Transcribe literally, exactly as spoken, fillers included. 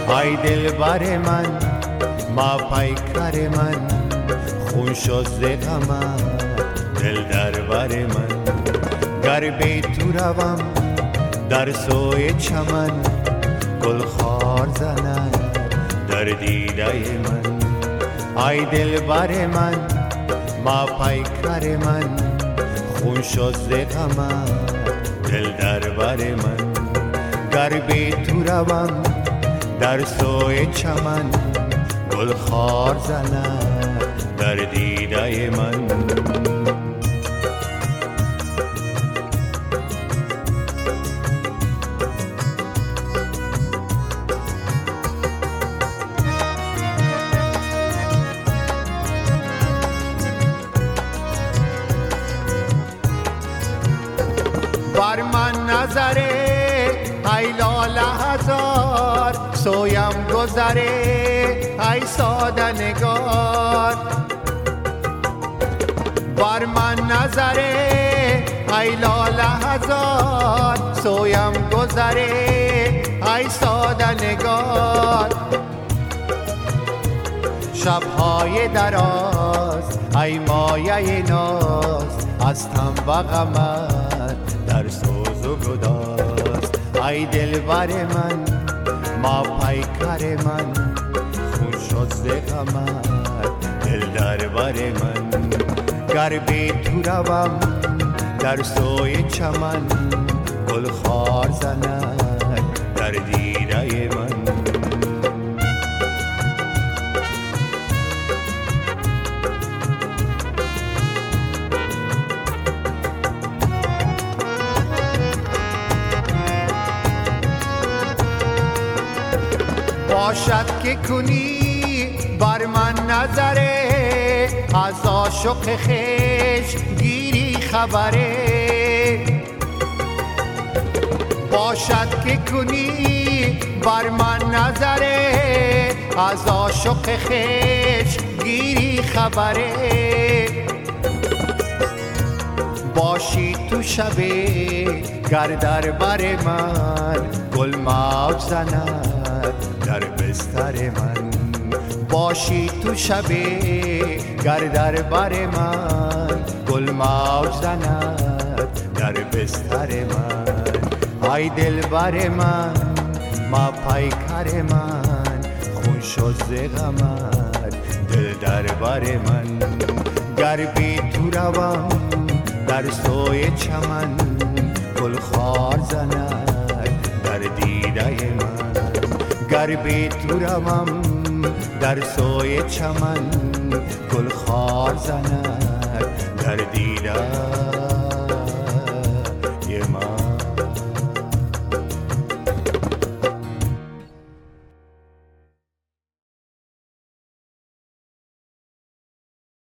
ای دل بر من ما پیکر من خون شد ز غمت دل در بر من گر بی تو روم در سوی چمن گل خار زند در دیده من ای دل بر من ما پیکر من خون شد ز غمت دل در بر من گر بی تو روم در سوی چمن گل خار زند در دیده من بر من نظره ای لاله هزار سویم گذره ای ساده نگار بر من نظره ای لاله هزار سویم گذره ای ساده نگار شبهای دراز ای مایه ناز هستم و غمت در سوز و گداز ای دل بر من ما پیکر من خون شد ز غمت دل در بر من گر بی تو روم در سوی چمن گل خار زند در دیده من باشد که کنی بر من نظره از عاشق خویش گیری خبره باشد که کنی بر من نظره از عاشق خویش گیری خبره باشی تو شبه گر در بر من گل موج زند در بستر من باشی تو شبه گر در بر من گل موج زند در بستر من ای دل بر من ما پیکر من خون شد ز غمت دل در بر من گر بی تو روم در سوی چمن گل خار زند در دیده من گر بی تو روم در سوی چمن گل خار زند در دیده